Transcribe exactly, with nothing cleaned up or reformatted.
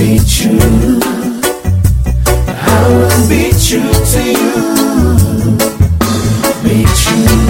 be true. I will be true to you. Be true.